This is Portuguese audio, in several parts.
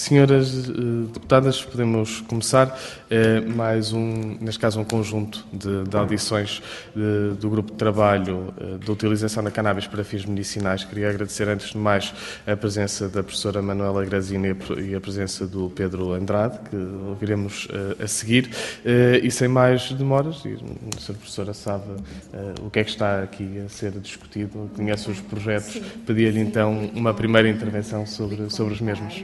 Senhoras deputadas, podemos começar. Mais neste caso, um conjunto de audições do Grupo de Trabalho da Utilização da Cannabis para Fins Medicinais. Queria agradecer, antes de mais, a presença da professora Manuela Grazina e a presença do Pedro Andrade, que ouviremos a seguir. E sem mais demoras, a senhora professora sabe o que é que está aqui a ser discutido, conhece os projetos, pedia-lhe então uma primeira intervenção sobre os mesmos.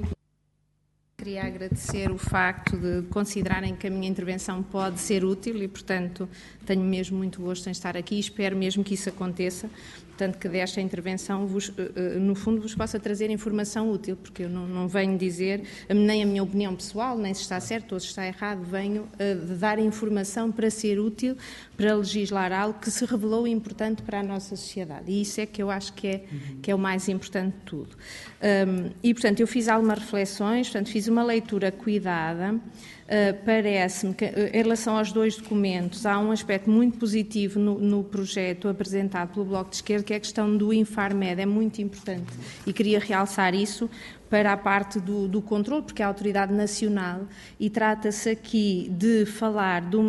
Queria agradecer o facto de considerarem que a minha intervenção pode ser útil e, portanto, tenho mesmo muito gosto em estar aqui e espero mesmo que isso aconteça. Portanto, que desta intervenção, no fundo, vos possa trazer informação útil, porque eu não venho dizer nem a minha opinião pessoal, nem se está certo ou se está errado, venho de dar informação para ser útil, para legislar algo que se revelou importante para a nossa sociedade. E isso é que eu acho que é o mais importante de tudo. E, portanto, eu fiz algumas reflexões, portanto, fiz uma leitura cuidada. Parece-me que, em relação aos dois documentos, há um aspecto muito positivo no projeto apresentado pelo Bloco de Esquerda, que é a questão do Infarmed, é muito importante e queria realçar isso para a parte do controle, porque é a autoridade nacional e trata-se aqui de falar de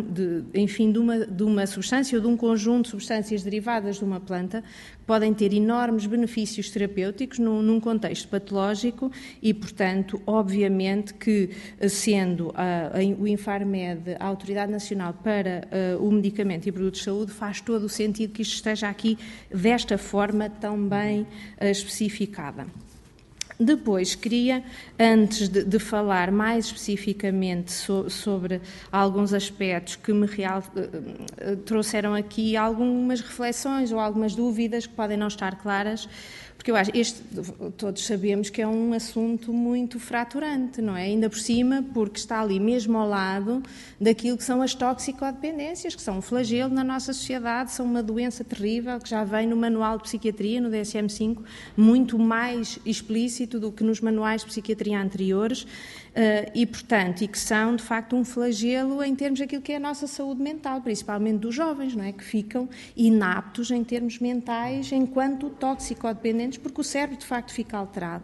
uma substância ou de um conjunto de substâncias derivadas de uma planta que podem ter enormes benefícios terapêuticos num contexto patológico e, portanto, obviamente que, sendo o Infarmed a autoridade nacional para o medicamento e produtos de saúde, faz todo o sentido que isto esteja aqui desta forma tão bem especificada. Depois, queria, antes de falar mais especificamente sobre alguns aspectos que me trouxeram aqui algumas reflexões ou algumas dúvidas que podem não estar claras, porque eu acho todos sabemos que é um assunto muito fraturante, não é? Ainda por cima, porque está ali mesmo ao lado daquilo que são as toxicodependências, que são um flagelo na nossa sociedade, são uma doença terrível que já vem no Manual de Psiquiatria, no DSM-5, muito mais explícito do que nos manuais de psiquiatria anteriores, e, portanto, que são, de facto, um flagelo em termos daquilo que é a nossa saúde mental, principalmente dos jovens, não é? Que ficam inaptos em termos mentais enquanto toxicodependentes, porque o cérebro, de facto, fica alterado.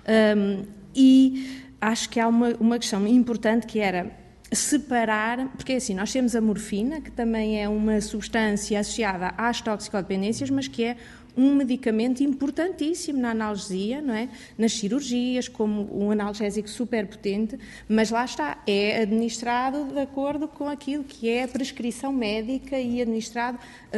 E acho que há uma questão importante que era separar, porque assim, nós temos a morfina, que também é uma substância associada às toxicodependências, mas que é um medicamento importantíssimo na analgesia, não é? Nas cirurgias, como um analgésico superpotente, mas lá está, é administrado de acordo com aquilo que é a prescrição médica e administrado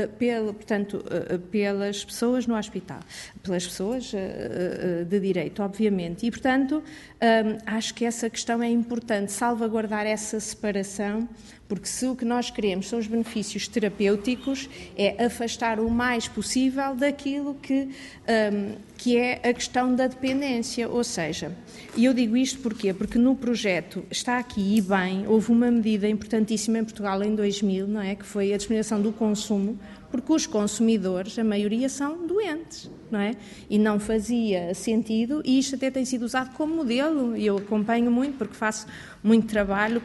pelas pessoas no hospital, pelas pessoas de direito, obviamente. E, portanto, acho que essa questão é importante, salvaguardar essa separação, porque se o que nós queremos são os benefícios terapêuticos, é afastar o mais possível daquilo que é a questão da dependência. Ou seja, e eu digo isto porquê? Porque no projeto está aqui, e bem, houve uma medida importantíssima em Portugal em 2000, não é? Que foi a discriminação do consumo, porque os consumidores, a maioria, são doentes, não é? E não fazia sentido, e isto até tem sido usado como modelo, e eu acompanho muito, porque faço muito trabalho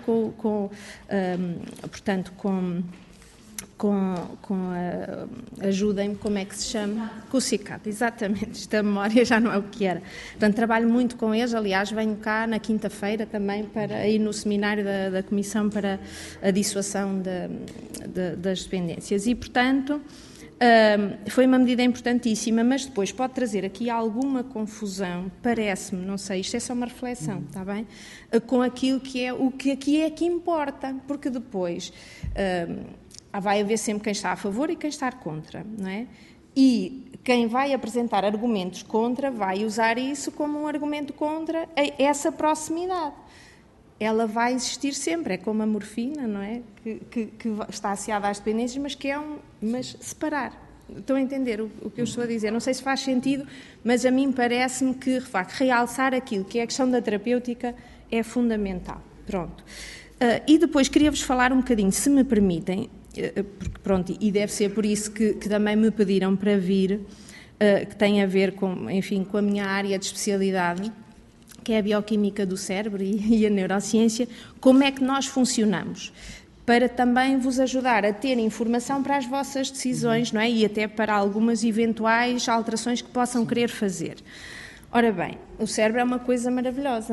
ajudem-me, como é que se chama? Com o CICAT, exatamente, esta memória já não é o que era. Portanto, trabalho muito com eles, aliás, venho cá na quinta-feira também para ir no seminário da Comissão para a Dissuasão das Dependências e, portanto, foi uma medida importantíssima, mas depois pode trazer aqui alguma confusão, parece-me, não sei, isto é só uma reflexão, está bem? Com aquilo que é o que aqui é que importa, porque depois vai haver sempre quem está a favor e quem está contra, não é? E quem vai apresentar argumentos contra vai usar isso como um argumento contra essa proximidade. Ela vai existir sempre, é como a morfina, não é? Que está associada às dependências, mas separar. Estão a entender o que eu estou a dizer? Não sei se faz sentido, mas a mim parece-me que, de facto, realçar aquilo que é a questão da terapêutica é fundamental. Pronto. E depois queria-vos falar um bocadinho, se me permitem, porque pronto, e deve ser por isso que também me pediram para vir, que tem a ver com a minha área de especialidade, que é a bioquímica do cérebro e a neurociência, como é que nós funcionamos, para também vos ajudar a ter informação para as vossas decisões, não é? E até para algumas eventuais alterações que possam querer fazer. Ora bem, o cérebro é uma coisa maravilhosa.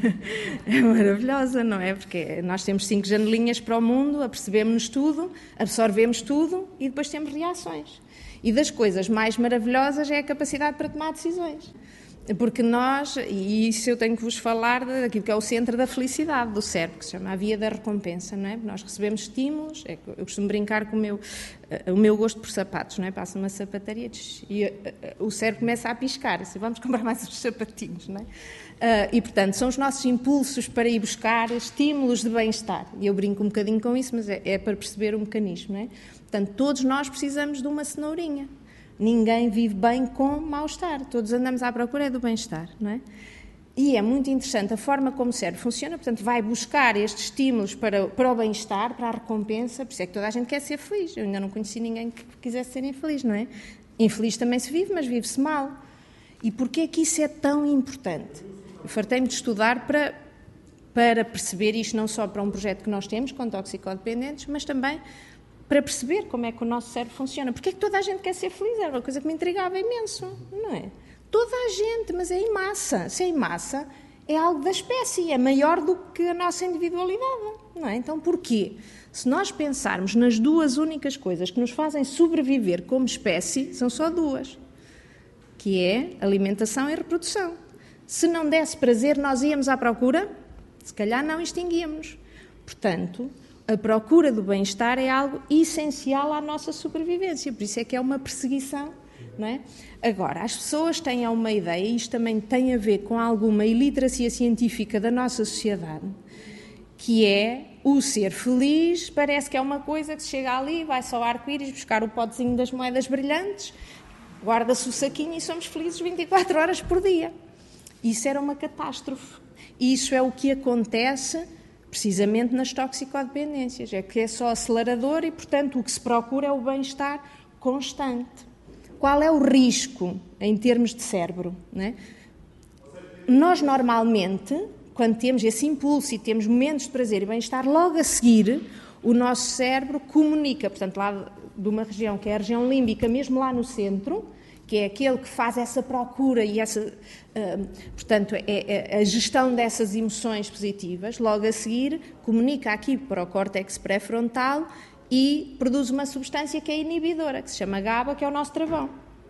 É maravilhosa, não é? Porque nós temos 5 janelinhas para o mundo, apercebemos-nos tudo, absorvemos tudo e depois temos reações. E das coisas mais maravilhosas é a capacidade para tomar decisões. Porque nós, e isso eu tenho que vos falar daquilo que é o centro da felicidade do cérebro, que se chama a via da recompensa, não é? Nós recebemos estímulos, eu costumo brincar com o meu gosto por sapatos, não é? Passo numa sapataria e o cérebro começa a piscar, assim, vamos comprar mais uns sapatinhos, não é? E, portanto, são os nossos impulsos para ir buscar estímulos de bem-estar. E eu brinco um bocadinho com isso, mas é para perceber o mecanismo, não é? Portanto, todos nós precisamos de uma cenourinha. Ninguém vive bem com mal-estar. Todos andamos à procura do bem-estar, não é? E é muito interessante a forma como o cérebro funciona. Portanto, vai buscar estes estímulos para o bem-estar, para a recompensa. Por isso é que toda a gente quer ser feliz. Eu ainda não conheci ninguém que quisesse ser infeliz, não é? Infeliz também se vive, mas vive-se mal. E porquê é que isso é tão importante? Eu fartei-me de estudar para perceber isto, não só para um projeto que nós temos com toxicodependentes, mas também para perceber como é que o nosso cérebro funciona. Porque é que toda a gente quer ser feliz? Era uma coisa que me intrigava imenso, não é? Toda a gente, mas é em massa. Se é em massa, é algo da espécie, é maior do que a nossa individualidade, não é? Então, porquê? Se nós pensarmos nas 2 únicas coisas que nos fazem sobreviver como espécie, são só 2, que é alimentação e reprodução. Se não desse prazer, nós íamos à procura? Se calhar não extinguíamos. Portanto, a procura do bem-estar é algo essencial à nossa sobrevivência, por isso é que é uma perseguição, não é? Agora, as pessoas têm uma ideia, e isto também tem a ver com alguma iliteracia científica da nossa sociedade, que é o ser feliz, parece que é uma coisa que se chega ali, vai-se ao arco-íris buscar o potezinho das moedas brilhantes, guarda-se o saquinho e somos felizes 24 horas por dia. Isso era uma catástrofe. Isso é o que acontece precisamente nas toxicodependências, é que é só acelerador e, portanto, o que se procura é o bem-estar constante. Qual é o risco em termos de cérebro, não é? Nós, normalmente, quando temos esse impulso e temos momentos de prazer e bem-estar, logo a seguir, o nosso cérebro comunica, portanto, lá de uma região que é a região límbica, mesmo lá no centro, que é aquele que faz essa procura e essa, portanto, é a gestão dessas emoções positivas, logo a seguir comunica aqui para o córtex pré-frontal e produz uma substância que é inibidora, que se chama GABA, que é o nosso travão.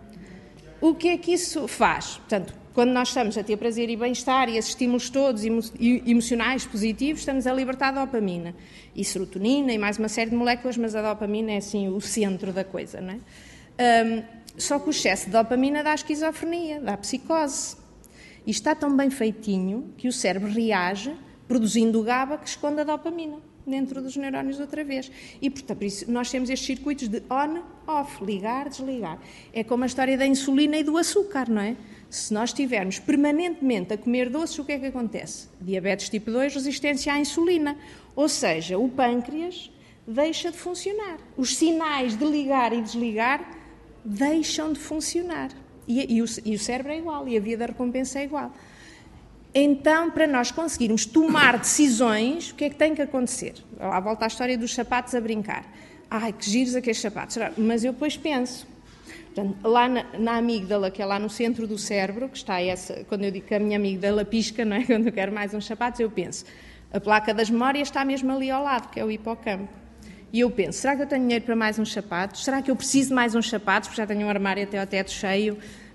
O que é que isso faz? Portanto, quando nós estamos a ter prazer e bem-estar e esses estímulos todos emocionais positivos, estamos a libertar dopamina e serotonina e mais uma série de moléculas, mas a dopamina é assim o centro da coisa, não é? Só que o excesso de dopamina dá esquizofrenia, dá psicose. E está tão bem feitinho que o cérebro reage produzindo o GABA que esconde a dopamina dentro dos neurónios outra vez. E, portanto, por isso nós temos estes circuitos de on-off, ligar, desligar. É como a história da insulina e do açúcar, não é? Se nós estivermos permanentemente a comer doces, o que é que acontece? Diabetes tipo 2, resistência à insulina. Ou seja, o pâncreas deixa de funcionar. Os sinais de ligar e desligar deixam de funcionar. E o cérebro é igual, e a via da recompensa é igual. Então, para nós conseguirmos tomar decisões, o que é que tem que acontecer? Lá volta à história dos sapatos a brincar. Ai, que giros aqueles sapatos. Mas eu depois penso. Portanto, lá na amígdala, que é lá no centro do cérebro, que está essa, quando eu digo que a minha amígdala pisca, não é? Quando eu quero mais uns sapatos, eu penso. A placa das memórias está mesmo ali ao lado, que é o hipocampo. E eu penso, será que eu tenho dinheiro para mais uns sapatos? Será que eu preciso de mais uns sapatos? Porque já tenho um armário até ao teto cheio.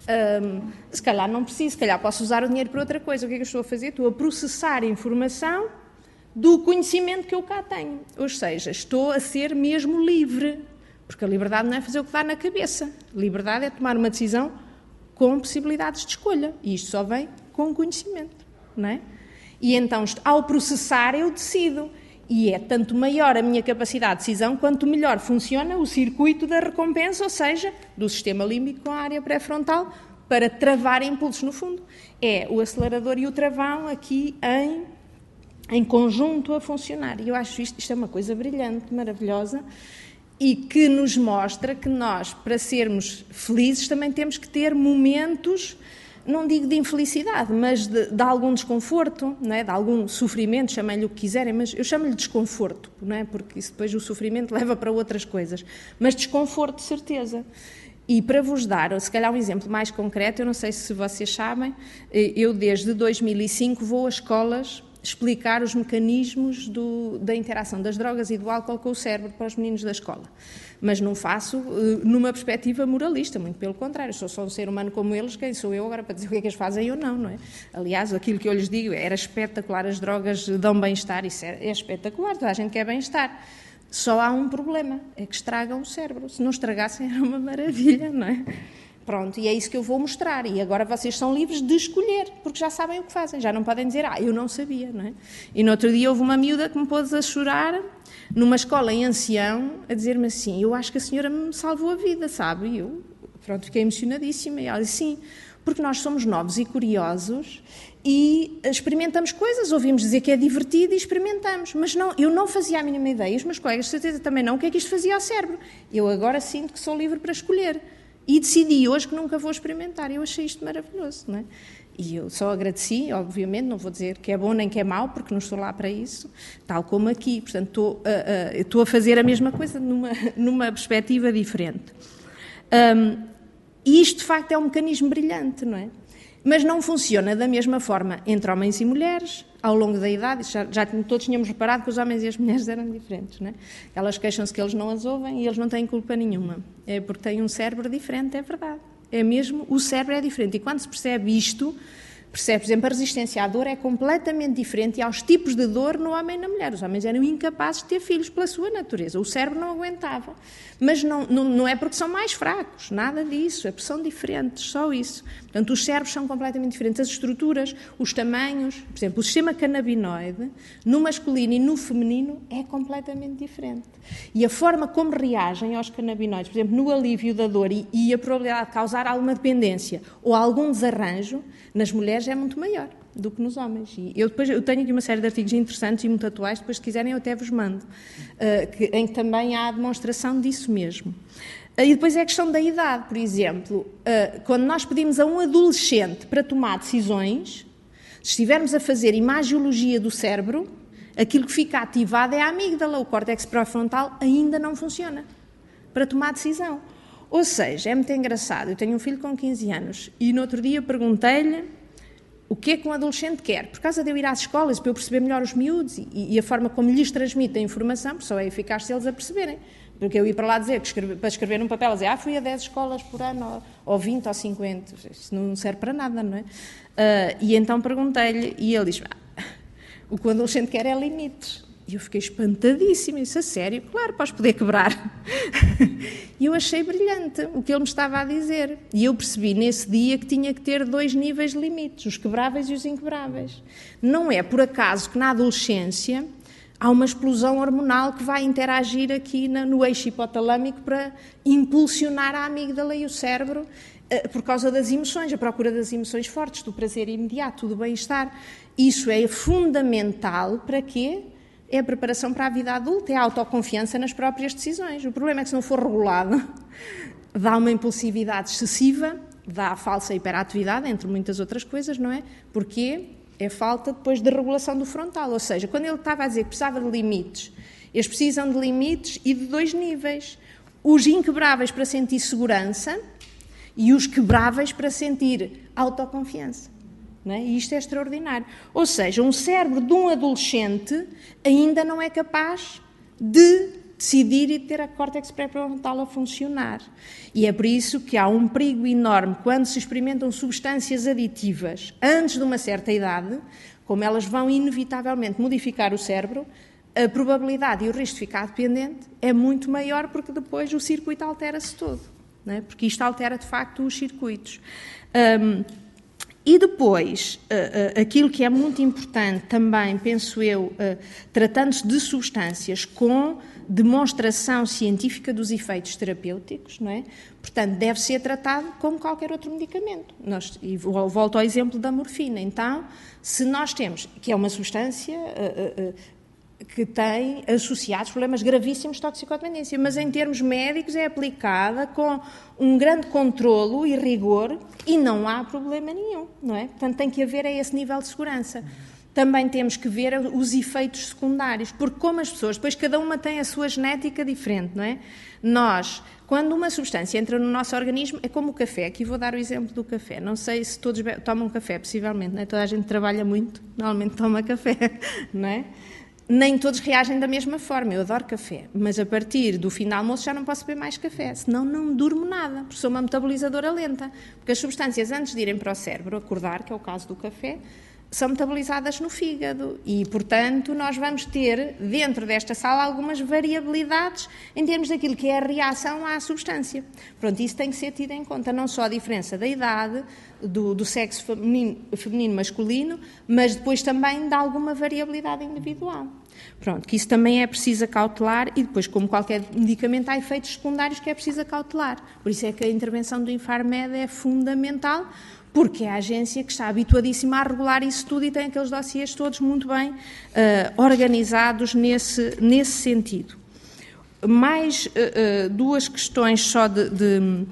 Se calhar não preciso, se calhar posso usar o dinheiro para outra coisa. O que é que eu estou a fazer? Estou a processar a informação do conhecimento que eu cá tenho. Ou seja, estou a ser mesmo livre. Porque a liberdade não é fazer o que dá na cabeça. A liberdade é tomar uma decisão com possibilidades de escolha. E isto só vem com conhecimento, não é? E então, ao processar, eu decido. E é tanto maior a minha capacidade de decisão, quanto melhor funciona o circuito da recompensa, ou seja, do sistema límbico com a área pré-frontal, para travar impulsos, no fundo. É o acelerador e o travão aqui em conjunto a funcionar. E eu acho isto é uma coisa brilhante, maravilhosa, e que nos mostra que nós, para sermos felizes, também temos que ter momentos, não digo de infelicidade, mas de algum desconforto, não é? De algum sofrimento, chamem-lhe o que quiserem, mas eu chamo-lhe desconforto, não é? Porque isso depois o sofrimento leva para outras coisas. Mas desconforto, de certeza. E para vos dar, se calhar um exemplo mais concreto, eu não sei se vocês sabem, eu desde 2005 vou a escolas explicar os mecanismos da interação das drogas e do álcool com o cérebro para os meninos da escola. Mas não faço numa perspectiva moralista, muito pelo contrário, sou só um ser humano como eles, quem sou eu agora para dizer o que é que eles fazem ou não, não é? Aliás, aquilo que eu lhes digo, era espetacular, as drogas dão bem-estar, isso é espetacular, toda a gente quer bem-estar. Só há um problema, é que estragam o cérebro. Se não estragassem era uma maravilha, não é? Pronto, e é isso que eu vou mostrar. E agora vocês são livres de escolher, porque já sabem o que fazem. Já não podem dizer, eu não sabia, não é? E no outro dia houve uma miúda que me pôs a chorar numa escola em Ancião, a dizer-me assim, eu acho que a senhora me salvou a vida, sabe? E eu, pronto, fiquei emocionadíssima. E ela disse, sim, porque nós somos novos e curiosos e experimentamos coisas, ouvimos dizer que é divertido e experimentamos, mas não, eu não fazia a mínima ideia, os meus colegas de certeza também não, o que é que isto fazia ao cérebro. Eu agora sinto que sou livre para escolher e decidi hoje que nunca vou experimentar. Eu achei isto maravilhoso, não é? E eu só agradeci, obviamente, não vou dizer que é bom nem que é mau, porque não estou lá para isso, tal como aqui, portanto estou a fazer a mesma coisa numa perspectiva diferente. E isto de facto é um mecanismo brilhante, não é? Mas não funciona da mesma forma entre homens e mulheres, ao longo da idade, já todos tínhamos reparado que os homens e as mulheres eram diferentes, não é? Elas queixam-se que eles não as ouvem e eles não têm culpa nenhuma. É porque têm um cérebro diferente, é verdade. É mesmo, o cérebro é diferente. E quando se percebe isto, percebe, por exemplo, a resistência à dor é completamente diferente e aos tipos de dor no homem e na mulher. Os homens eram incapazes de ter filhos pela sua natureza. O cérebro não aguentava. Mas não é porque são mais fracos, nada disso. É porque são diferentes, só isso. Portanto, os cérebros são completamente diferentes. As estruturas, os tamanhos, por exemplo, o sistema canabinoide, no masculino e no feminino, é completamente diferente. E a forma como reagem aos canabinoides, por exemplo, no alívio da dor e a probabilidade de causar alguma dependência ou algum desarranjo, nas mulheres é muito maior do que nos homens. E eu tenho aqui uma série de artigos interessantes e muito atuais, depois se quiserem eu até vos mando, em que também há a demonstração disso mesmo. E depois é a questão da idade, por exemplo, quando nós pedimos a um adolescente para tomar decisões, se estivermos a fazer imagiologia do cérebro, aquilo que fica ativado é a amígdala, o córtex pré-frontal ainda não funciona para tomar decisão. Ou seja, é muito engraçado, eu tenho um filho com 15 anos e no outro dia perguntei-lhe o que é que um adolescente quer, por causa de eu ir às escolas, para eu perceber melhor os miúdos e a forma como lhes transmite a informação, porque só é eficaz se eles a perceberem. Porque eu ia para lá dizer, para escrever num papel, dizer, fui a 10 escolas por ano, ou 20 ou 50, isso não serve para nada, não é? E então perguntei-lhe, e ele disse, o que o adolescente quer é limites. E eu fiquei espantadíssima, isso a sério, claro, podes poder quebrar. E eu achei brilhante o que ele me estava a dizer. E eu percebi nesse dia que tinha que ter 2 níveis de limites, os quebráveis e os inquebráveis. Não é por acaso que na adolescência há uma explosão hormonal que vai interagir aqui no eixo hipotalâmico para impulsionar a amígdala e o cérebro por causa das emoções, a procura das emoções fortes, do prazer imediato, do bem-estar. Isso é fundamental para quê? É a preparação para a vida adulta, é a autoconfiança nas próprias decisões. O problema é que se não for regulado, dá uma impulsividade excessiva, dá a falsa hiperatividade, entre muitas outras coisas, não é? Porque é falta depois de regulação do frontal. Ou seja, quando ele estava a dizer que precisava de limites, eles precisam de limites e de 2 níveis. Os inquebráveis para sentir segurança e os quebráveis para sentir autoconfiança. Não é? E isto é extraordinário. Ou seja, um cérebro de um adolescente ainda não é capaz de decidir e ter a córtex pré-frontal a funcionar. E é por isso que há um perigo enorme quando se experimentam substâncias aditivas antes de uma certa idade, como elas vão inevitavelmente modificar o cérebro, a probabilidade e o risco de ficar dependente é muito maior porque depois o circuito altera-se todo. Não é? Porque isto altera de facto os circuitos. E depois, aquilo que é muito importante também, penso eu, tratando-se de substâncias com demonstração científica dos efeitos terapêuticos, não é? Portanto, deve ser tratado como qualquer outro medicamento. E volto ao exemplo da morfina. Então, se nós temos, que é uma substância que tem associados problemas gravíssimos de toxicodependência, mas em termos médicos é aplicada com um grande controlo e rigor e não há problema nenhum, não é? Portanto, tem que haver esse nível de segurança. também temos que ver os efeitos secundários, porque como as pessoas, depois cada uma tem a sua genética diferente, não é? Nós, quando uma substância entra no nosso organismo, é como o café. Aqui vou dar o exemplo do café. Não sei se todos tomam café, possivelmente, não é? Toda a gente trabalha muito, normalmente toma café, não é? Nem todos reagem da mesma forma. Eu adoro café, mas a partir do fim do almoço já não posso beber mais café, senão não durmo nada, porque sou uma metabolizadora lenta. Porque as substâncias, antes de irem para o cérebro acordar, que é o caso do café, são metabolizadas no fígado e, portanto, nós vamos ter, dentro desta sala, algumas variabilidades em termos daquilo que é a reação à substância. Pronto, isso tem que ser tido em conta, não só a diferença da idade, do sexo feminino masculino, mas depois também de alguma variabilidade individual. Pronto, que isso também é preciso acautelar e depois, como qualquer medicamento, há efeitos secundários que é preciso acautelar. Por isso é que a intervenção do Infarmed é fundamental, porque é a agência que está habituadíssima a regular isso tudo e tem aqueles dossiês todos muito bem organizados nesse sentido. Mais duas questões só de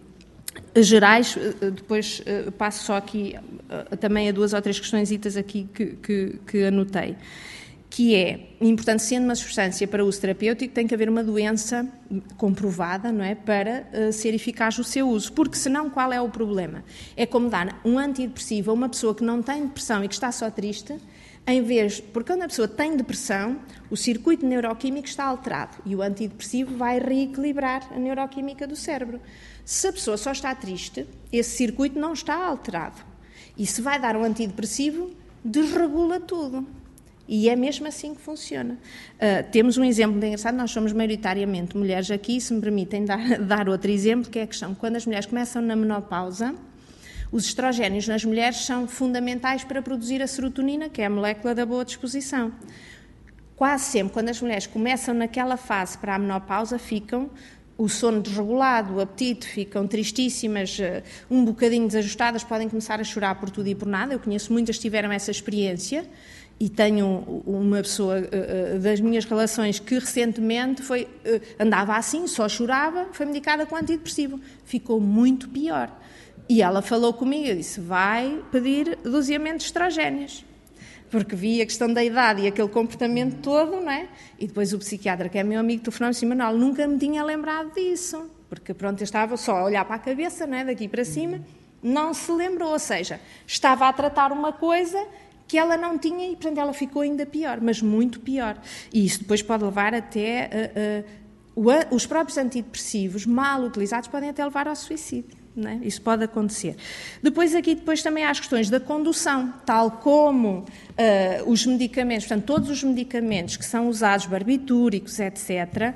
gerais, depois passo só aqui também a 2 ou 3 questõezitas aqui que anotei, que é importante, sendo uma substância para uso terapêutico, tem que haver uma doença comprovada, não é, para ser eficaz o seu uso, porque senão qual é o problema? É como dar um antidepressivo a uma pessoa que não tem depressão e que está só triste, porque quando a pessoa tem depressão, o circuito neuroquímico está alterado e o antidepressivo vai reequilibrar a neuroquímica do cérebro. Se a pessoa só está triste, esse circuito não está alterado. E se vai dar um antidepressivo, desregula tudo. E é mesmo assim que funciona. Temos um exemplo bem engraçado, nós somos maioritariamente mulheres aqui, se me permitem dar outro exemplo, que é a questão, quando as mulheres começam na menopausa, os estrogénios nas mulheres são fundamentais para produzir a serotonina, que é a molécula da boa disposição. Quase sempre, quando as mulheres começam naquela fase para a menopausa, ficam o sono desregulado, o apetite, ficam tristíssimas, um bocadinho desajustadas, podem começar a chorar por tudo e por nada. Eu conheço muitas que tiveram essa experiência e tenho uma pessoa das minhas relações que recentemente andava assim, só chorava, foi medicada com antidepressivo. Ficou muito pior. E ela falou comigo, eu disse, vai pedir doseamento de estrogénios. Porque vi a questão da idade e aquele comportamento todo, não é? E depois o psiquiatra, que é meu amigo, telefonou-me assim, Manuel, nunca me tinha lembrado disso. Porque, pronto, eu estava só a olhar para a cabeça, não é? Daqui para cima, não se lembrou. Ou seja, estava a tratar uma coisa que ela não tinha e, portanto, ela ficou ainda pior, mas muito pior. E isso depois pode levar até... os próprios antidepressivos, mal utilizados, podem até levar ao suicídio. Não é? Isso pode acontecer. Depois também há as questões da condução, tal como os medicamentos, portanto, todos os medicamentos que são usados, barbitúricos, etc.,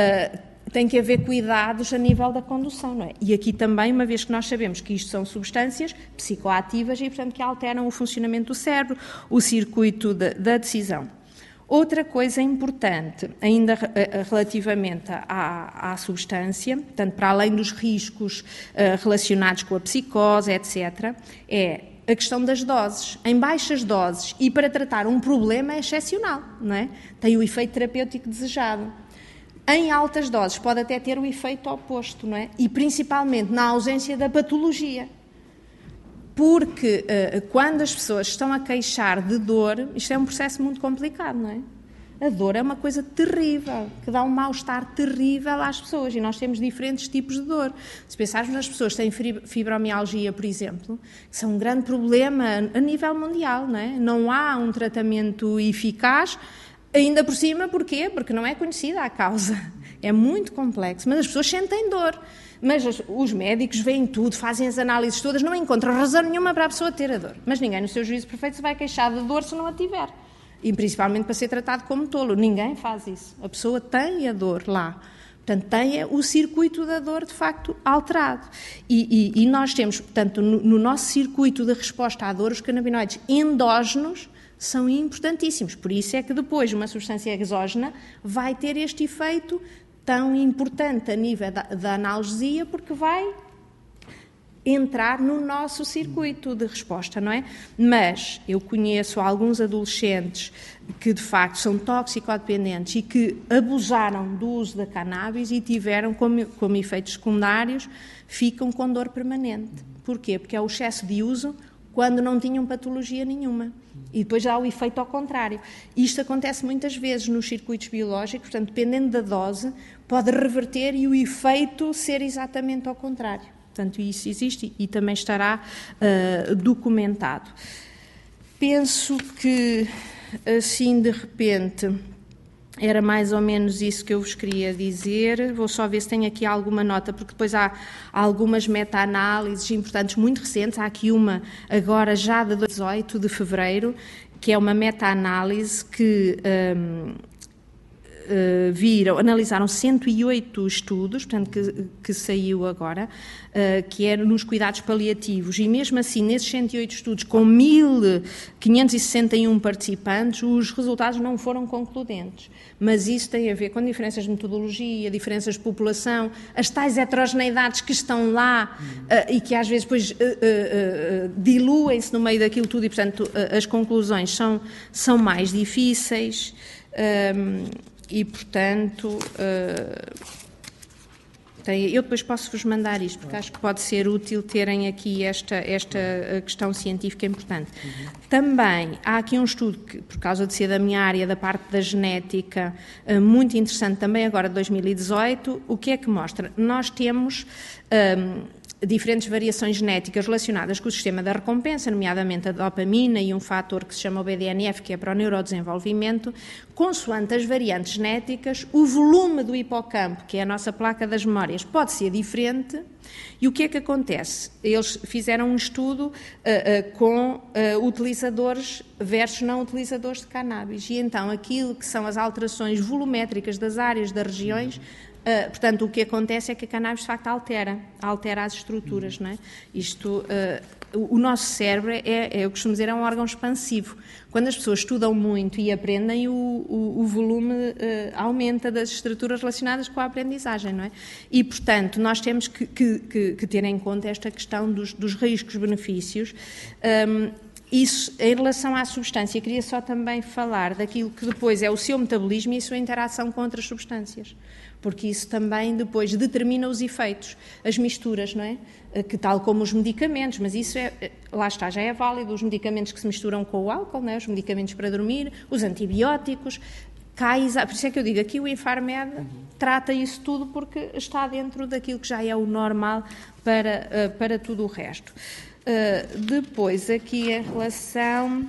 tem que haver cuidados a nível da condução, não é? E aqui também, uma vez que nós sabemos que isto são substâncias psicoativas e, portanto, que alteram o funcionamento do cérebro, o circuito da decisão. Outra coisa importante, ainda relativamente à substância, portanto, para além dos riscos relacionados com a psicose, etc., é a questão das doses. Em baixas doses e para tratar um problema é excepcional, não é? Tem o efeito terapêutico desejado. Em altas doses pode até ter o efeito oposto, não é? E principalmente na ausência da patologia. Porque quando as pessoas estão a queixar de dor, isto é um processo muito complicado, não é? A dor é uma coisa terrível, que dá um mal-estar terrível às pessoas e nós temos diferentes tipos de dor. Se pensarmos nas pessoas que têm fibromialgia, por exemplo, que são um grande problema a nível mundial, não é? Não há um tratamento eficaz, ainda por cima, porquê? Porque não é conhecida a causa. É muito complexo, mas as pessoas sentem dor. Mas os médicos veem tudo, fazem as análises todas, não encontram razão nenhuma para a pessoa ter a dor. Mas ninguém, no seu juízo perfeito, se vai queixar de dor se não a tiver. E principalmente para ser tratado como tolo. Ninguém faz isso. A pessoa tem a dor lá. Portanto, tem o circuito da dor, de facto, alterado. E nós temos, portanto, no nosso circuito de resposta à dor, os canabinoides endógenos são importantíssimos. Por isso é que depois uma substância exógena vai ter este efeito tão importante a nível da analgesia, porque vai entrar no nosso circuito de resposta, não é? Mas eu conheço alguns adolescentes que, de facto, são toxicodependentes e que abusaram do uso da cannabis e tiveram, como efeitos secundários, ficam com dor permanente. Porquê? Porque é o excesso de uso quando não tinham patologia nenhuma. E depois há o efeito ao contrário. Isto acontece muitas vezes nos circuitos biológicos, portanto, dependendo da dose, pode reverter e o efeito ser exatamente ao contrário. Portanto, isso existe e também estará documentado. Penso que, assim, de repente, era mais ou menos isso que eu vos queria dizer. Vou só ver se tenho aqui alguma nota, porque depois há algumas meta-análises importantes, muito recentes. Há aqui uma agora já de 18 de fevereiro, que é uma meta-análise que analisaram 108 estudos, portanto, que saiu agora, que é nos cuidados paliativos, e mesmo assim, nesses 108 estudos, com 1.561 participantes, os resultados não foram concludentes. Mas isso tem a ver com diferenças de metodologia, diferenças de população, as tais heterogeneidades que estão lá e que às vezes depois diluem-se no meio daquilo tudo e, portanto, as conclusões são mais difíceis. E, portanto, eu depois posso-vos mandar isto, porque acho que pode ser útil terem aqui esta questão científica importante. Também há aqui um estudo, que, por causa de ser da minha área, da parte da genética, muito interessante também agora de 2018, o que é que mostra? Nós temos diferentes variações genéticas relacionadas com o sistema da recompensa, nomeadamente a dopamina e um fator que se chama o BDNF, que é para o neurodesenvolvimento. Consoante as variantes genéticas, o volume do hipocampo, que é a nossa placa das memórias, pode ser diferente. E o que é que acontece? Eles fizeram um estudo com utilizadores versus não utilizadores de cannabis. E então aquilo que são as alterações volumétricas das áreas, das regiões, portanto, o que acontece é que a cannabis, de facto, altera as estruturas, não é? Isto, o nosso cérebro eu costumo dizer, é um órgão expansivo. Quando as pessoas estudam muito e aprendem, o volume aumenta das estruturas relacionadas com a aprendizagem, não é? E, portanto, nós temos que ter em conta esta questão dos riscos-benefícios. Isso, em relação à substância, queria só também falar daquilo que depois é o seu metabolismo e a sua interação com outras substâncias, porque isso também depois determina os efeitos, as misturas, não é? Que tal como os medicamentos, mas isso lá está, já é válido, os medicamentos que se misturam com o álcool, não é? Os medicamentos para dormir, os antibióticos, por isso é que eu digo, aqui o Infarmed trata isso tudo porque está dentro daquilo que já é o normal para tudo o resto. Depois, aqui em relação,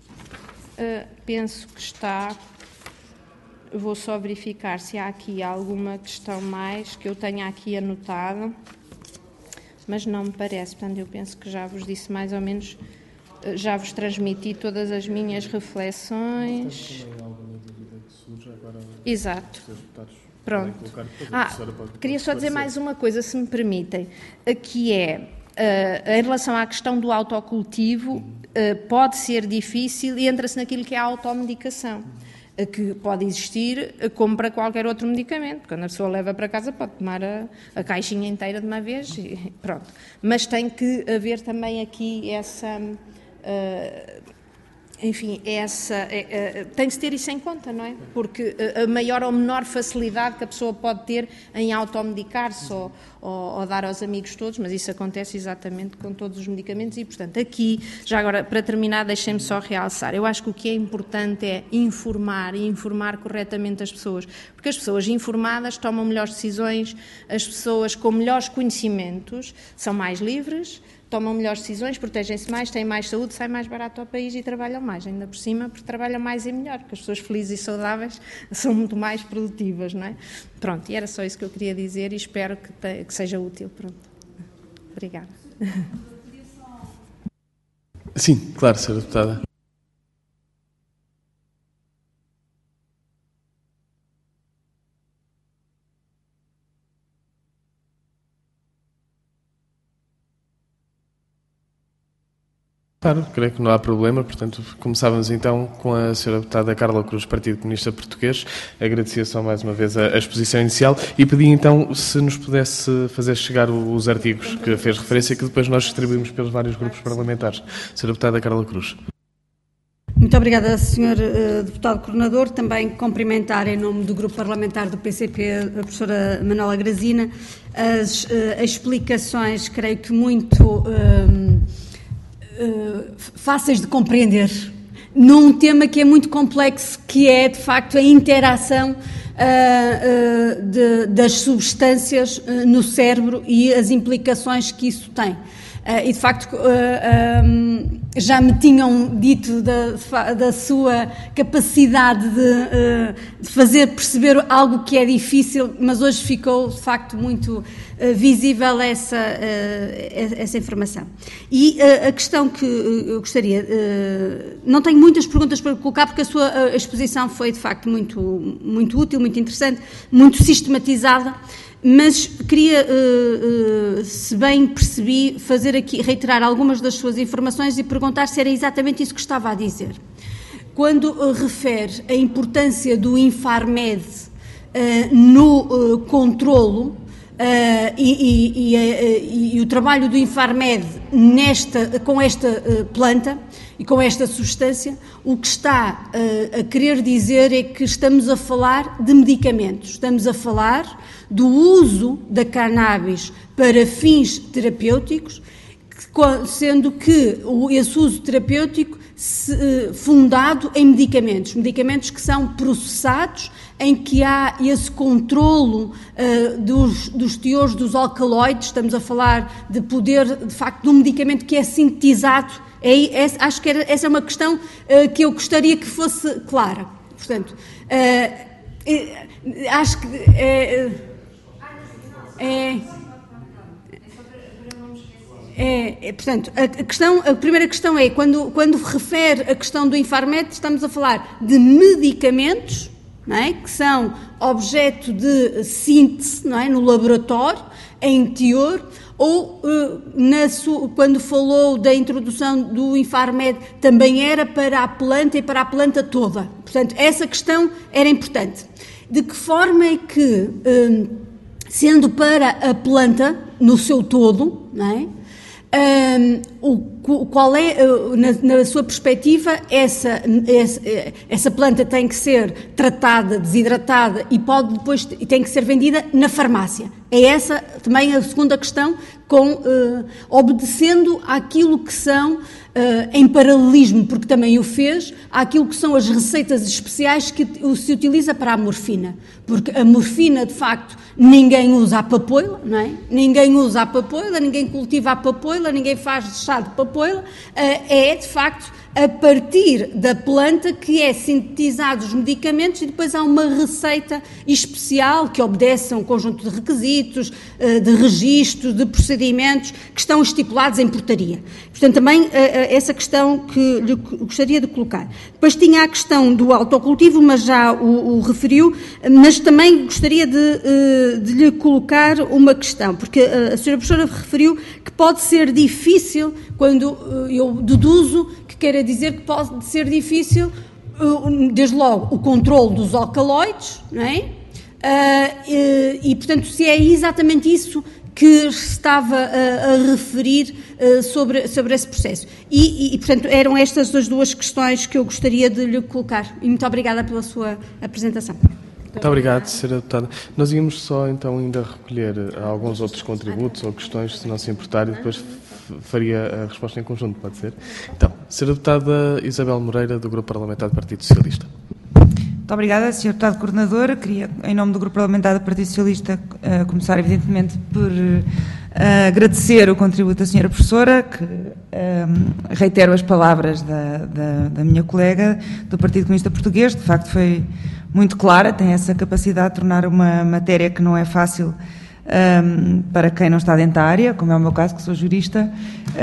penso que está, vou só verificar se há aqui alguma questão mais que eu tenha aqui anotado, mas não me parece, portanto eu penso que já vos disse mais ou menos, já vos transmiti todas as minhas reflexões. Também alguma dúvida que surge agora? Exato. Pronto. Queria só dizer mais uma coisa, se me permitem, que é, em relação à questão do autocultivo, pode ser difícil e entra-se naquilo que é a automedicação, que pode existir como para qualquer outro medicamento. Quando a pessoa leva para casa pode tomar a caixinha inteira de uma vez e pronto. Mas tem que haver também aqui essa... enfim, tem de se ter isso em conta, não é? Porque a maior ou menor facilidade que a pessoa pode ter em automedicar-se ou dar aos amigos todos, mas isso acontece exatamente com todos os medicamentos e, portanto, aqui, já agora, para terminar, deixem-me só realçar. Eu acho que o que é importante é informar corretamente as pessoas, porque as pessoas informadas tomam melhores decisões, as pessoas com melhores conhecimentos são mais livres, tomam melhores decisões, protegem-se mais, têm mais saúde, saem mais barato ao país e trabalham mais, ainda por cima, porque trabalham mais e melhor, porque as pessoas felizes e saudáveis são muito mais produtivas, não é? Pronto, e era só isso que eu queria dizer e espero que seja útil. Pronto. Obrigada. Sim, claro, Sra. Deputada. Claro, creio que não há problema, portanto, começávamos então com a Sra. Deputada Carla Cruz, Partido Comunista Português. Agradecia só mais uma vez a exposição inicial e pedi então se nos pudesse fazer chegar os artigos que fez referência, que depois nós distribuímos pelos vários grupos parlamentares. Sra. Deputada Carla Cruz. Muito obrigada, Sr. Deputado Coordenador. Também cumprimentar em nome do Grupo Parlamentar do PCP a professora Manuela Grazina. As explicações, creio que muito fáceis de compreender num tema que é muito complexo, que é, de facto, a interação das substâncias no cérebro e as implicações que isso tem. E, de facto, já me tinham dito da sua capacidade de fazer perceber algo que é difícil, mas hoje ficou, de facto, muito visível essa informação. E a questão que eu gostaria... não tenho muitas perguntas para colocar, porque a sua exposição foi, de facto, muito útil, muito interessante, muito sistematizada, mas queria, se bem percebi, fazer aqui, reiterar algumas das suas informações e perguntar se era exatamente isso que estava a dizer. Quando refere a importância do Infarmed no controlo e o trabalho do Infarmed com esta planta e com esta substância, o que está a querer dizer é que estamos a falar de medicamentos, estamos a falar do uso da cannabis para fins terapêuticos, sendo que esse uso terapêutico fundado em medicamentos que são processados, em que há esse controlo dos teores dos alcaloides. Estamos a falar de poder, de facto, de um medicamento que é sintetizado. Acho que essa é uma questão que eu gostaria que fosse clara. Portanto, acho que portanto, a primeira questão é, quando refere a questão do Infarmed, estamos a falar de medicamentos, não é, que são objeto de síntese, não é, no laboratório, em teor, ou quando falou da introdução do Infarmed, também era para a planta e para a planta toda. Portanto, essa questão era importante. De que forma é que, sendo para a planta no seu todo, não é, qual é, na sua perspectiva, essa planta tem que ser tratada, desidratada e tem que ser vendida na farmácia? É essa também a segunda questão, obedecendo àquilo que são, em paralelismo, porque também o fez, àquilo que são as receitas especiais que se utiliza para a morfina. Porque a morfina, de facto, ninguém usa a papoila, não é? Ninguém usa a papoila, ninguém cultiva a papoila, ninguém faz chá de papoila. É, de facto, a partir da planta que é sintetizado os medicamentos, e depois há uma receita especial que obedece a um conjunto de requisitos, de registros, de procedimentos que estão estipulados em portaria. Portanto, também essa questão que lhe gostaria de colocar. Depois tinha a questão do autocultivo, mas já o referiu, mas também gostaria de lhe colocar uma questão, porque a senhora professora referiu que pode ser difícil, quando eu deduzo que queira dizer que pode ser difícil, desde logo, o controle dos alcaloides, não é? E, portanto, se é exatamente isso que estava a referir sobre esse processo. E, portanto, eram estas as duas questões que eu gostaria de lhe colocar. E muito obrigada pela sua apresentação. Muito obrigado, Sra. Deputada. Nós íamos só, então, ainda recolher alguns outros contributos ou questões, se não se importar, e depois faria a resposta em conjunto, pode ser? Então, Sra. Deputada Isabel Moreira, do Grupo Parlamentar do Partido Socialista. Muito obrigada, Sr. Deputado Coordenador. Queria, em nome do Grupo Parlamentar do Partido Socialista, começar, evidentemente, por agradecer o contributo da Sra. Professora, que reitero as palavras da minha colega do Partido Comunista Português. De facto, foi muito clara, tem essa capacidade de tornar uma matéria que não é fácil para quem não está dentro da área, como é o meu caso, que sou jurista,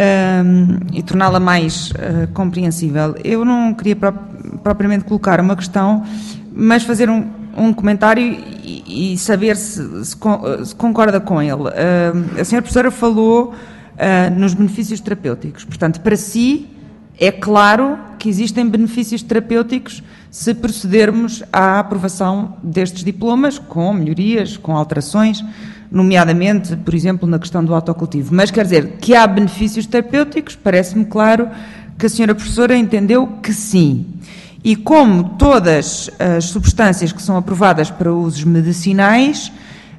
e torná-la mais compreensível. Eu não queria propriamente colocar uma questão, mas fazer um comentário e saber se concorda com ele. A senhora professora falou nos benefícios terapêuticos. Portanto, para si, é claro que existem benefícios terapêuticos se procedermos à aprovação destes diplomas, com melhorias, com alterações, nomeadamente, por exemplo, na questão do autocultivo. Mas quer dizer, que há benefícios terapêuticos, parece-me claro que a senhora professora entendeu que sim. E como todas as substâncias que são aprovadas para usos medicinais,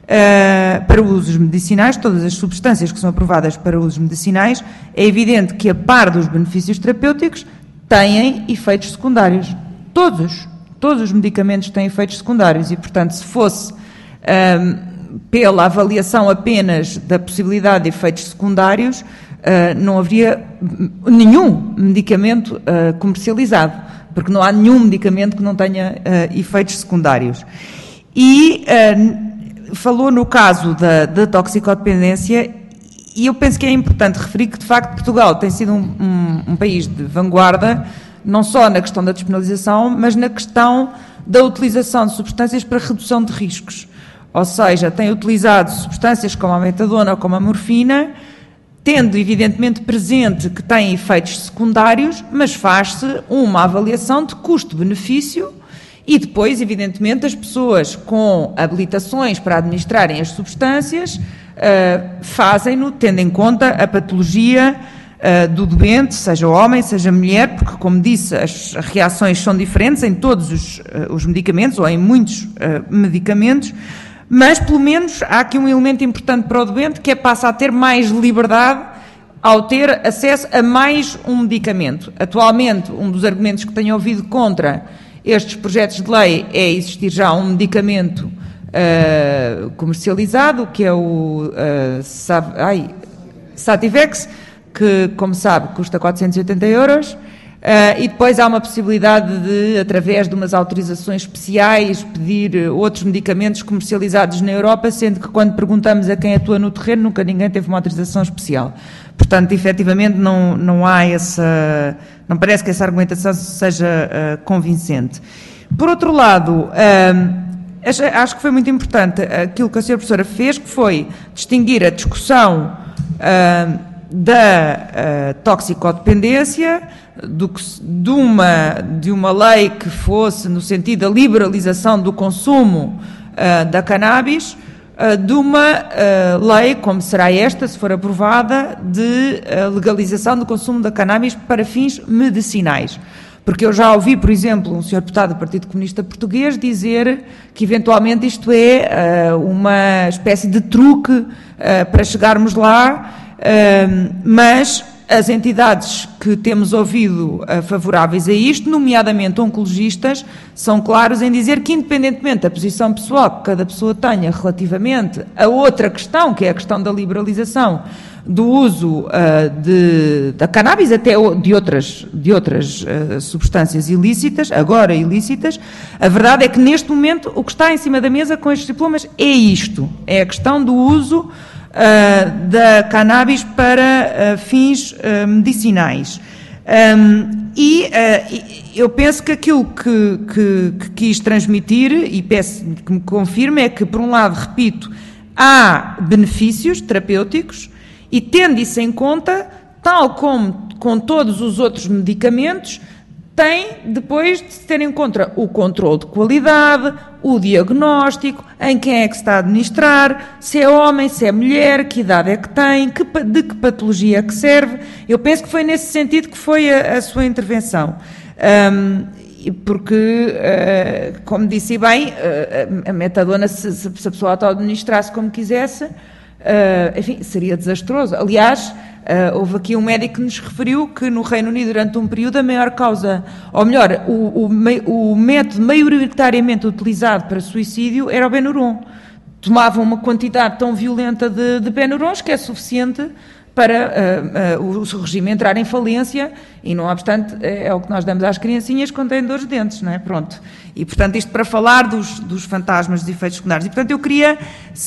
todas as substâncias que são aprovadas para usos medicinais, é evidente que, a par dos benefícios terapêuticos, têm efeitos secundários. Todos os medicamentos têm efeitos secundários e, portanto, se fosse pela avaliação apenas da possibilidade de efeitos secundários, não haveria nenhum medicamento comercializado, porque não há nenhum medicamento que não tenha efeitos secundários. E falou no caso da toxicodependência, e eu penso que é importante referir que, de facto, Portugal tem sido um país de vanguarda, não só na questão da despenalização, mas na questão da utilização de substâncias para redução de riscos. Ou seja, tem utilizado substâncias como a metadona ou como a morfina, tendo evidentemente presente que têm efeitos secundários, mas faz-se uma avaliação de custo-benefício e depois, evidentemente, as pessoas com habilitações para administrarem as substâncias fazem-no tendo em conta a patologia do doente, seja homem, seja mulher, porque, como disse, as reações são diferentes em todos os medicamentos ou em muitos medicamentos, mas, pelo menos, há aqui um elemento importante para o doente, que é passa a ter mais liberdade ao ter acesso a mais um medicamento. Atualmente, um dos argumentos que tenho ouvido contra estes projetos de lei é existir já um medicamento comercializado, que é o Sativex, que, como sabe, custa 480 euros, e depois há uma possibilidade de, através de umas autorizações especiais, pedir outros medicamentos comercializados na Europa, sendo que quando perguntamos a quem atua no terreno, nunca ninguém teve uma autorização especial. Portanto, efetivamente, não há não parece que essa argumentação seja convincente. Por outro lado, acho que foi muito importante aquilo que a senhora professora fez, que foi distinguir a discussão da toxicodependência de uma lei que fosse no sentido da liberalização do consumo da cannabis, de uma lei, como será esta, se for aprovada, de legalização do consumo da cannabis para fins medicinais. Porque eu já ouvi, por exemplo, um senhor deputado do Partido Comunista Português dizer que, eventualmente, isto é uma espécie de truque para chegarmos lá, mas as entidades que temos ouvido favoráveis a isto, nomeadamente oncologistas, são claros em dizer que, independentemente da posição pessoal que cada pessoa tenha relativamente a outra questão, que é a questão da liberalização do uso da cannabis, até de outras substâncias ilícitas, agora ilícitas, a verdade é que neste momento o que está em cima da mesa com estes diplomas é isto, é a questão do uso da cannabis para fins medicinais. Eu penso que aquilo que quis transmitir, e peço que me confirme, é que, por um lado, repito, há benefícios terapêuticos e, tendo isso em conta, tal como com todos os outros medicamentos, tem depois de se ter em conta o controle de qualidade, o diagnóstico, em quem é que se está a administrar, se é homem, se é mulher, que idade é que tem, de que patologia é que serve. Eu penso que foi nesse sentido que foi a sua intervenção. Porque, como disse bem, a metadona, se a pessoa auto-administrasse como quisesse, enfim, seria desastroso. Aliás, houve aqui um médico que nos referiu que no Reino Unido, durante um período, a maior causa, ou melhor, o método maioritariamente utilizado para suicídio era o Benuron. Tomavam uma quantidade tão violenta de Benurons que é suficiente para o regime entrar em falência e, não obstante, é o que nós damos às criancinhas quando têm dores de dentes, não é? Pronto. E, portanto, isto para falar dos fantasmas dos efeitos secundários. E, portanto, eu queria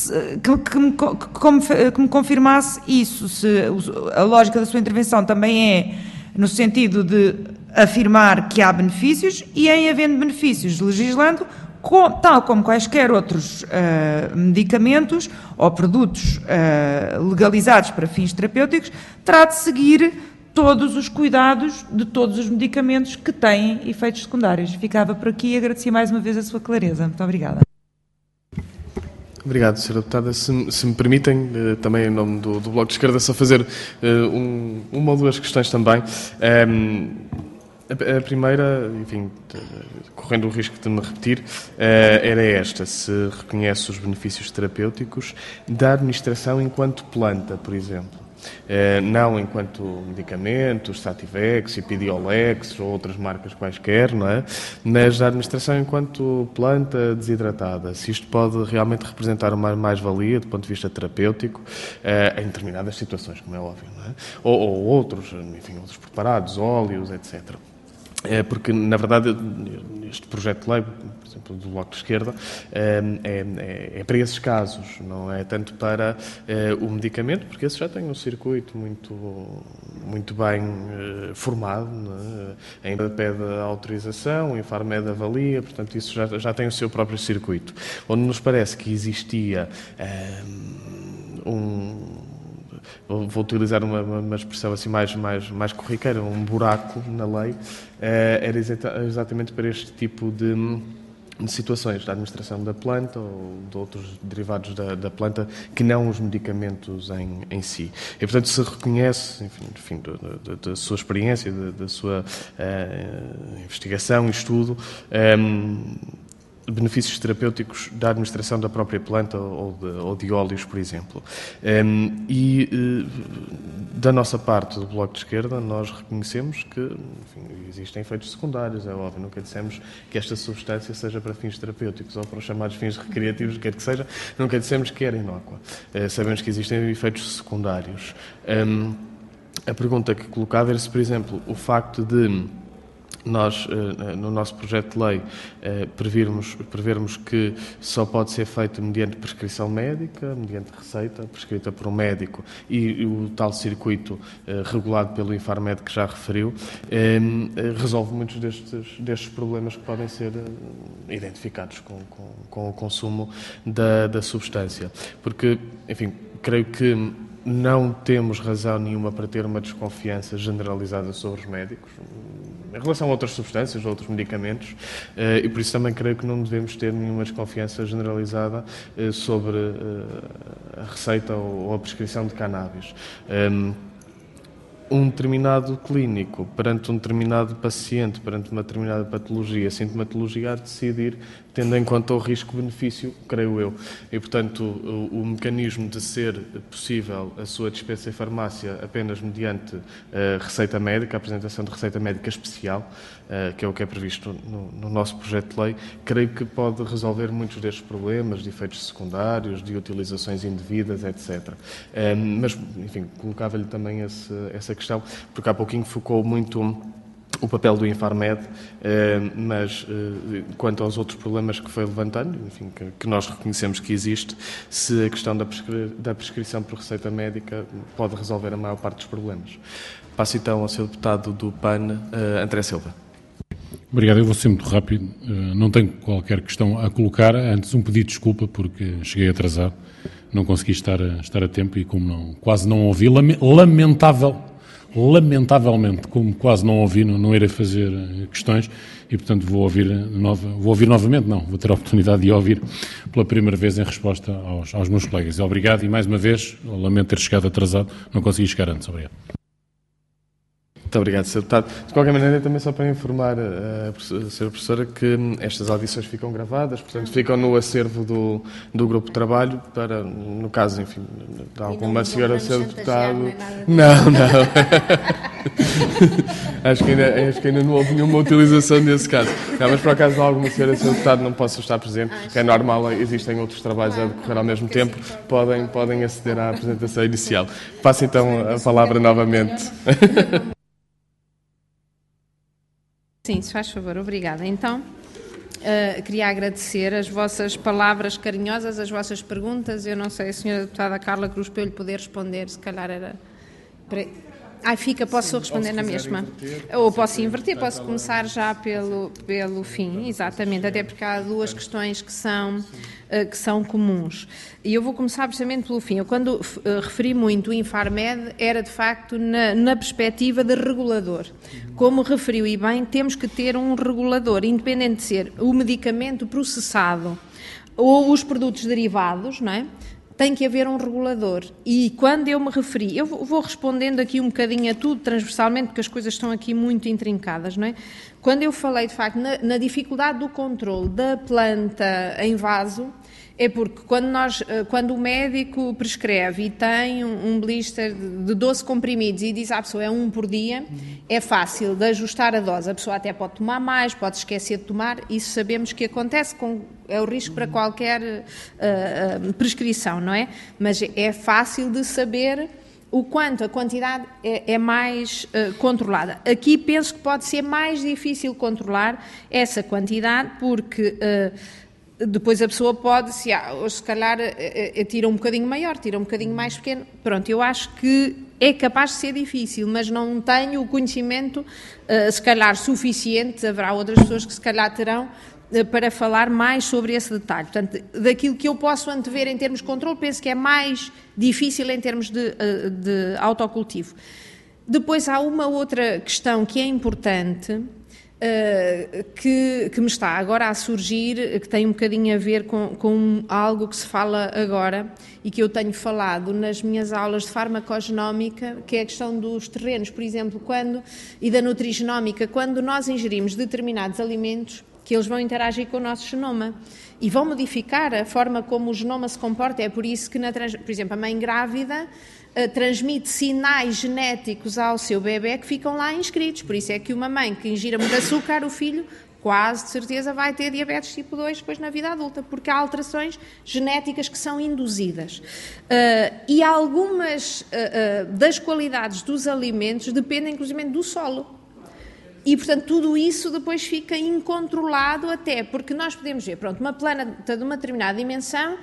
que me confirmasse isso, se a lógica da sua intervenção também é no sentido de afirmar que há benefícios e, em havendo benefícios, legislando, tal como quaisquer outros medicamentos ou produtos legalizados para fins terapêuticos, terá de seguir todos os cuidados de todos os medicamentos que têm efeitos secundários. Ficava por aqui e agradecia mais uma vez a sua clareza. Muito obrigada. Obrigado, Sra. Deputada. Se me permitem, também em nome do Bloco de Esquerda, só fazer uma ou duas questões também. A primeira, enfim, correndo o risco de me repetir, era esta: se reconhece os benefícios terapêuticos da administração enquanto planta, por exemplo. Não enquanto medicamentos, Sativex, Epidiolex ou outras marcas quaisquer, não é? Mas da administração enquanto planta desidratada. Se isto pode realmente representar uma mais-valia do ponto de vista terapêutico em determinadas situações, como é óbvio, não é? Ou outros, enfim, outros preparados, óleos, etc. Porque, na verdade, este projeto de lei, por exemplo, do Bloco de Esquerda, é para esses casos, não é tanto para o medicamento, porque esse já tem um circuito muito bem formado, não é? Ainda pede a autorização, o Infarmed avalia, portanto, isso já tem o seu próprio circuito. Onde nos parece que existia vou utilizar uma expressão assim mais corriqueira, um buraco na lei, era exatamente para este tipo de situações, da administração da planta ou de outros derivados da planta, que não os medicamentos em si. E, portanto, se reconhece, enfim da sua experiência, da sua investigação e estudo, benefícios terapêuticos da administração da própria planta ou de óleos, por exemplo. Da nossa parte, do Bloco de Esquerda, nós reconhecemos que, enfim, existem efeitos secundários, é óbvio, nunca dissemos que esta substância seja para fins terapêuticos ou para os chamados fins recreativos, quer que seja, nunca dissemos que era inócua. Sabemos que existem efeitos secundários. A pergunta que colocava era se, por exemplo, o facto de nós, no nosso projeto de lei, prevermos que só pode ser feito mediante prescrição médica, mediante receita prescrita por um médico e o tal circuito regulado pelo Infarmed que já referiu, resolve muitos destes problemas que podem ser identificados com o consumo da substância. Porque, enfim, creio que não temos razão nenhuma para ter uma desconfiança generalizada sobre os médicos em relação a outras substâncias, a outros medicamentos, e por isso também creio que não devemos ter nenhuma desconfiança generalizada sobre a receita ou a prescrição de cannabis. Um determinado clínico, perante um determinado paciente, perante uma determinada patologia, sintomatologia, há de decidir, tendo em conta o risco-benefício, creio eu. E, portanto, o mecanismo de ser possível a sua dispensa em farmácia apenas mediante receita médica, a apresentação de receita médica especial, que é o que é previsto no nosso projeto de lei, creio que pode resolver muitos destes problemas de efeitos secundários, de utilizações indevidas, etc. Mas, enfim, colocava-lhe também essa questão, porque há pouquinho focou muito o papel do Infarmed, mas quanto aos outros problemas que foi levantando, enfim, que nós reconhecemos que existe, se a questão da prescrição por receita médica pode resolver a maior parte dos problemas. Passo então ao Sr. Deputado do PAN, André Silva. Obrigado, eu vou ser muito rápido, não tenho qualquer questão a colocar, antes um pedido de desculpa porque cheguei atrasado, não consegui estar a tempo e como quase não ouvi, lamentavelmente, como quase não ouvi, não irei fazer questões e, portanto, vou ouvir novamente, vou ter a oportunidade de ouvir pela primeira vez em resposta aos meus colegas. Obrigado e, mais uma vez, lamento ter chegado atrasado, não consegui chegar antes. Obrigado. Muito obrigado, Sr. Deputado. De qualquer maneira, também só para informar a Sra. Professora que estas audições ficam gravadas, portanto, ficam no acervo do grupo de trabalho para, no caso, enfim, de alguma senhora Sr. Deputado... Não. acho que ainda não houve nenhuma utilização nesse caso. Não, mas, por acaso, de alguma senhora Sr. Deputado não possa estar presente, que é normal, existem outros trabalhos a decorrer ao mesmo tempo, podem aceder à apresentação inicial. Passo, então, a palavra novamente. Sim, se faz favor, obrigada. Então, queria agradecer as vossas palavras carinhosas, as vossas perguntas. Eu não sei, a senhora deputada Carla Cruz, para eu lhe poder responder, se calhar era... posso responder na mesma? Ou posso inverter, posso começar já pelo fim, exatamente, até porque há duas questões que são comuns. E eu vou começar precisamente pelo fim. Eu, quando referi muito o Infarmed, era de facto na perspectiva de regulador. Como referiu e bem, temos que ter um regulador, independente de ser o medicamento processado ou os produtos derivados, não é? Tem que haver um regulador. E quando eu me referi, eu vou respondendo aqui um bocadinho a tudo transversalmente, porque as coisas estão aqui muito intrincadas, não é? quando eu falei, de facto, na dificuldade do controle da planta em vaso, é porque quando o médico prescreve e tem um blister de 12 comprimidos e diz à pessoa é 1 por dia, é fácil de ajustar a dose. A pessoa até pode tomar mais, pode esquecer de tomar, isso sabemos que acontece, é o risco para qualquer prescrição, não é? Mas é fácil de saber o quanto a quantidade é mais controlada. Aqui penso que pode ser mais difícil controlar essa quantidade, porque depois a pessoa pode, se calhar tira um bocadinho maior, tira um bocadinho mais pequeno. Pronto, eu acho que é capaz de ser difícil, mas não tenho o conhecimento, se calhar, suficiente. Haverá outras pessoas que se calhar terão para falar mais sobre esse detalhe. Portanto, daquilo que eu posso antever em termos de controle, penso que é mais difícil em termos de autocultivo. Depois há uma outra questão que é importante, que me está agora a surgir, que tem um bocadinho a ver com algo que se fala agora e que eu tenho falado nas minhas aulas de farmacogenómica, que é a questão dos terrenos, por exemplo, e da nutrigenómica, quando nós ingerimos determinados alimentos, que eles vão interagir com o nosso genoma e vão modificar a forma como o genoma se comporta. É por isso que, por exemplo, a mãe grávida transmite sinais genéticos ao seu bebê que ficam lá inscritos. Por isso é que uma mãe que ingira muito açúcar, o filho quase de certeza vai ter diabetes tipo 2 depois na vida adulta, porque há alterações genéticas que são induzidas. E algumas das qualidades dos alimentos dependem inclusive do solo. E, portanto, tudo isso depois fica incontrolado até, porque nós podemos ver, pronto, uma planta de uma determinada dimensão,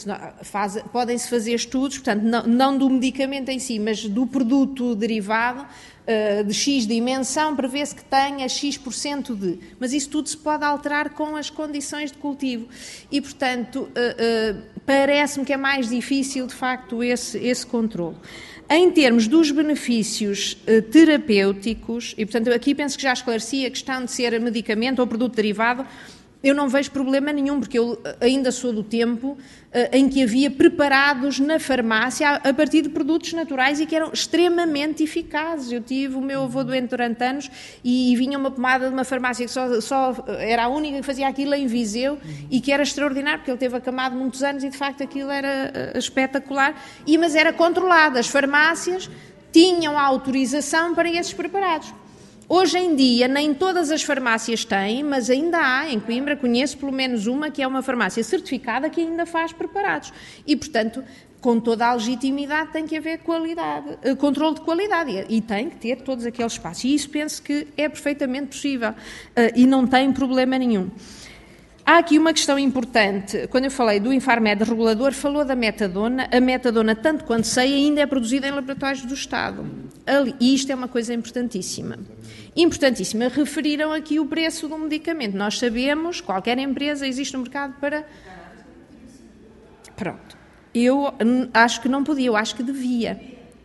podem-se fazer estudos, portanto, não do medicamento em si, mas do produto derivado, de X dimensão, prevê-se que tenha X% de... Mas isso tudo se pode alterar com as condições de cultivo. E, portanto, parece-me que é mais difícil, de facto, esse controle. Em termos dos benefícios terapêuticos, e portanto aqui penso que já esclareci a questão de ser medicamento ou produto derivado, eu não vejo problema nenhum, porque eu ainda sou do tempo em que havia preparados na farmácia a partir de produtos naturais e que eram extremamente eficazes. Eu tive o meu avô doente durante anos e vinha uma pomada de uma farmácia que só era a única que fazia aquilo em Viseu e que era extraordinário, porque ele teve acamado muitos anos e de facto aquilo era espetacular, mas era controlado. As farmácias tinham a autorização para esses preparados. Hoje em dia, nem todas as farmácias têm, mas ainda há, em Coimbra, conheço pelo menos uma, que é uma farmácia certificada que ainda faz preparados. E, portanto, com toda a legitimidade tem que haver qualidade, controle de qualidade e tem que ter todos aqueles espaços. E isso penso que é perfeitamente possível e não tem problema nenhum. Há aqui uma questão importante. Quando eu falei do Infarmed regulador, falou da metadona. A metadona, tanto quanto sei, ainda é produzida em laboratórios do Estado. E isto é uma coisa importantíssima. Importantíssima. Referiram aqui o preço do medicamento. Nós sabemos, qualquer empresa existe no mercado para... Pronto. Eu acho que não podia, eu acho que devia.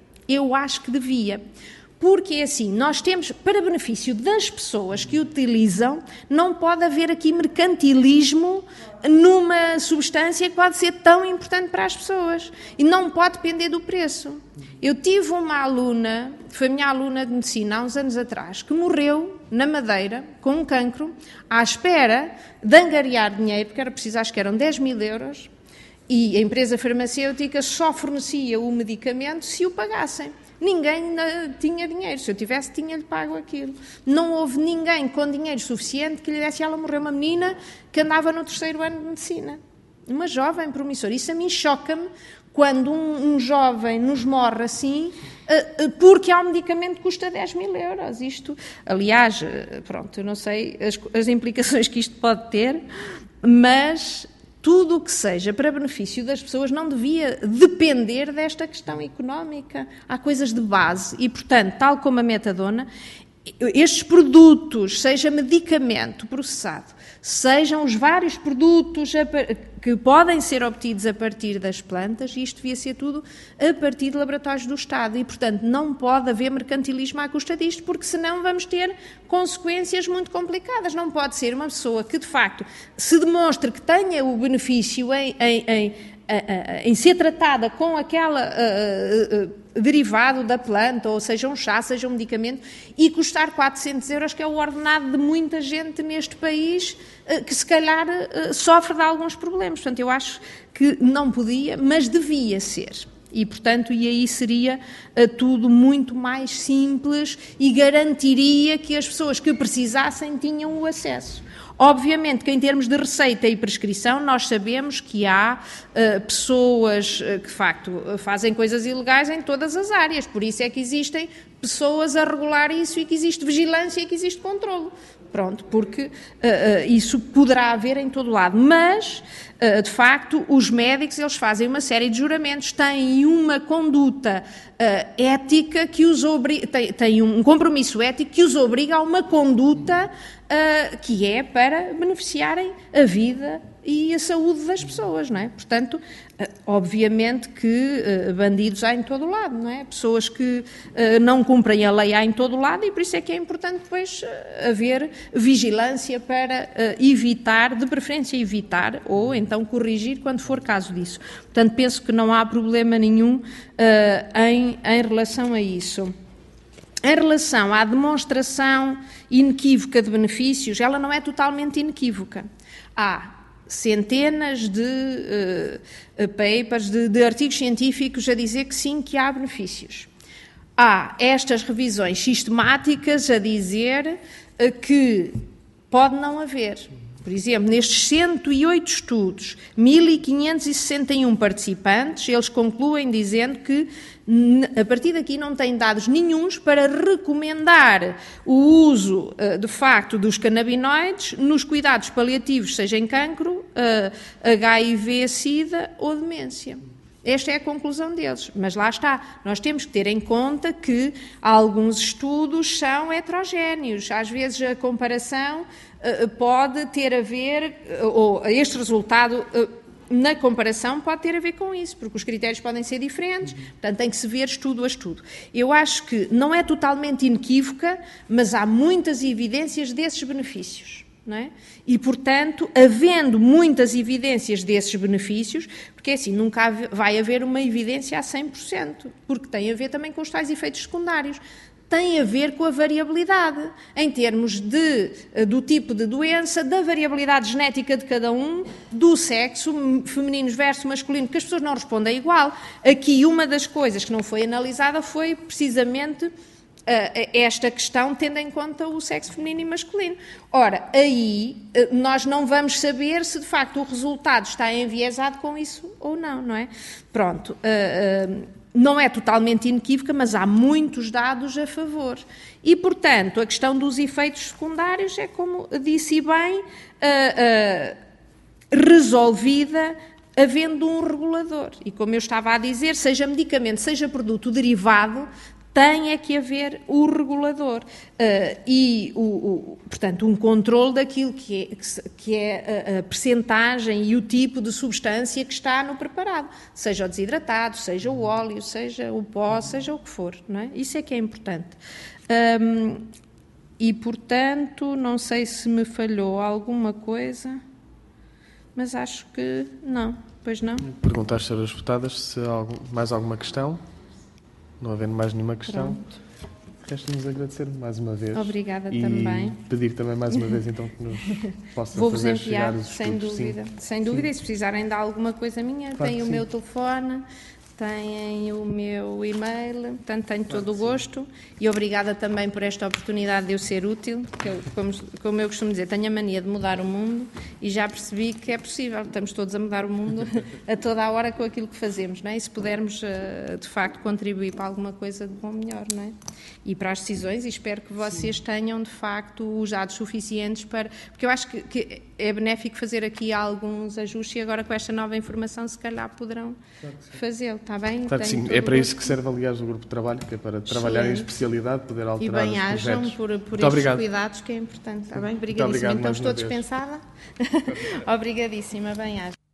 Porque é assim, nós temos, para benefício das pessoas que utilizam, não pode haver aqui mercantilismo numa substância que pode ser tão importante para as pessoas e não pode depender do preço. Eu tive uma aluna, foi minha aluna de medicina há uns anos atrás, que morreu na Madeira com um cancro, à espera de angariar dinheiro, porque era preciso, acho que eram 10.000 euros, e a empresa farmacêutica só fornecia o medicamento se o pagassem. Ninguém tinha dinheiro. Se eu tivesse, tinha-lhe pago aquilo. Não houve ninguém com dinheiro suficiente que lhe desse. Ela morreu, uma menina que andava no 3º ano de medicina. Uma jovem promissora. Isso a mim choca-me quando um jovem nos morre assim, porque há um medicamento que custa 10.000 euros. Isto, aliás, pronto, eu não sei as implicações que isto pode ter, mas... Tudo o que seja para benefício das pessoas não devia depender desta questão económica. Há coisas de base e, portanto, tal como a metadona, estes produtos, seja medicamento processado, sejam os vários produtos que podem ser obtidos a partir das plantas, e isto devia ser tudo a partir de laboratórios do Estado e, portanto, não pode haver mercantilismo à custa disto, porque senão vamos ter consequências muito complicadas. Não pode ser uma pessoa que, de facto, se demonstre que tenha o benefício em ser tratada com aquela derivado da planta, ou seja um chá, seja um medicamento, e custar 400 euros, que é o ordenado de muita gente neste país, que se calhar sofre de alguns problemas. Portanto, eu acho que não podia, mas devia ser. E, portanto, e aí seria tudo muito mais simples e garantiria que as pessoas que precisassem tinham o acesso. Obviamente que em termos de receita e prescrição nós sabemos que há pessoas que de facto fazem coisas ilegais em todas as áreas, por isso é que existem pessoas a regular isso e que existe vigilância e que existe controlo. Pronto, porque isso poderá haver em todo lado, mas de facto os médicos eles fazem uma série de juramentos, têm uma conduta ética que os têm um compromisso ético que os obriga a uma conduta que é para beneficiarem a vida e a saúde das pessoas, não é? Portanto, obviamente que bandidos há em todo o lado, não é? Pessoas que não cumprem a lei há em todo o lado e por isso é que é importante depois haver vigilância para evitar, de preferência evitar, ou então corrigir quando for caso disso. Portanto, penso que não há problema nenhum em relação a isso. Em relação à demonstração inequívoca de benefícios, ela não é totalmente inequívoca. Há centenas de papers, de artigos científicos a dizer que sim, que há benefícios. Há estas revisões sistemáticas a dizer que pode não haver. Por exemplo, nestes 108 estudos, 1.561 participantes, eles concluem dizendo que a partir daqui não têm dados nenhuns para recomendar o uso, de facto, dos canabinoides nos cuidados paliativos, seja em cancro, HIV, SIDA ou demência. Esta é a conclusão deles, mas lá está, nós temos que ter em conta que alguns estudos são heterogéneos, às vezes a comparação pode ter a ver, ou este resultado na comparação pode ter a ver com isso, porque os critérios podem ser diferentes, portanto tem que se ver estudo a estudo. Eu acho que não é totalmente inequívoca, mas há muitas evidências desses benefícios. Não é? E, portanto, havendo muitas evidências desses benefícios, porque assim, nunca vai haver uma evidência a 100%, porque tem a ver também com os tais efeitos secundários, tem a ver com a variabilidade, em termos do tipo de doença, da variabilidade genética de cada um, do sexo, feminino versus masculino, que as pessoas não respondem igual. Aqui, uma das coisas que não foi analisada foi precisamente esta questão, tendo em conta o sexo feminino e masculino. Ora, aí nós não vamos saber se de facto o resultado está enviesado com isso ou não, não é? Pronto, não é totalmente inequívoca, mas há muitos dados a favor. E, portanto, a questão dos efeitos secundários é, como disse bem, resolvida havendo um regulador. E como eu estava a dizer, seja medicamento, seja produto derivado, tem é que haver o regulador e, portanto, um controle daquilo que é a percentagem e o tipo de substância que está no preparado, seja o desidratado, seja o óleo, seja o pó, seja o que for, não é? Isso é que é importante. E, portanto, não sei se me falhou alguma coisa, mas acho que não, pois não. Perguntar às senhoras deputadas se há mais alguma questão. Não havendo mais nenhuma questão, resta-nos agradecer mais uma vez. Obrigada e também. Pedir também mais uma vez então que nos possa Vou-vos fazer enviar, chegar os sem estudos. dúvida. Sim. Sem dúvida, e se precisarem de alguma coisa minha, Claro têm o sim. meu telefone, têm o meu e-mail, portanto tenho todo o gosto e obrigada também por esta oportunidade de eu ser útil, que eu, como eu costumo dizer, tenho a mania de mudar o mundo e já percebi que é possível, estamos todos a mudar o mundo a toda a hora com aquilo que fazemos, não é? E se pudermos de facto contribuir para alguma coisa de bom, melhor, não é? E para as decisões, e espero que vocês tenham de facto os dados suficientes para, porque eu acho que é benéfico fazer aqui alguns ajustes e agora com esta nova informação se calhar poderão fazê-lo. Está bem? Claro que sim. É para isso que serve, aliás, o grupo de trabalho, que é para trabalhar em especialidade, poder alterar os projetos. E bem-ajam por estes obrigado. cuidados, que é importante. Está bem? Muito Obrigadíssima. obrigado Então mais estou uma vez. dispensada? Obrigadíssima. Bem-ajam.